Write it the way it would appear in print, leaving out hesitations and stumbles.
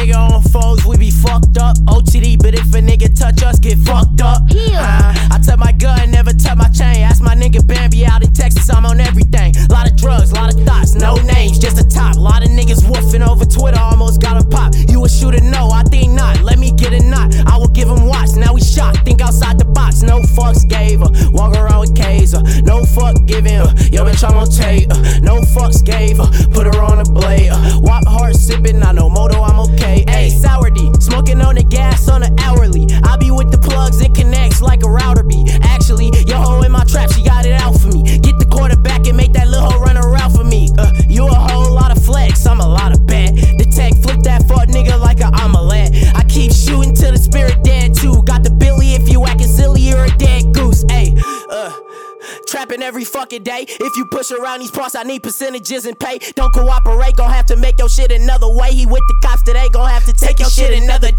nigga on foes, we be fucked up. OTD, but if a nigga touch us, get fucked up. I touch my gun, never touch my chain. Ask my nigga Bambi out in Texas, I'm on everything. Lot of drugs, lot of thoughts, no names, just a top. Lot of niggas woofing over Twitter, almost got him pop. You a shooter? No, I think not. Let me get a knot. I will give him watch. Now we shocked. Think outside the box. No fucks gave her. Walk around with Kaiser. No fuck giving her. Yo, bitch, I'm on tape. No fucks gave her. Put her on a blade. Wop hard sipping. I know moto, I'm okay. Ayy, sour D. Smoking on the gas on the hourly. I be with the plugs and connects like a router be. Actually, your hoe in my trap, she got it out for me. Get the quarterback and make that little hoe run around for me. You a whole lot of flex, I'm a lot of bet. The tech flip that fuck nigga like a omelet. I keep shooting till the spirit dead too. Got the Billy if you acting silly, you're a dead goose. Ayy, trapping every fucking day. If you push around these parts, I need percentages and pay. Don't cooperate, gon' have to make your shit another way. He with the cops today, gon' have to take your shit another day.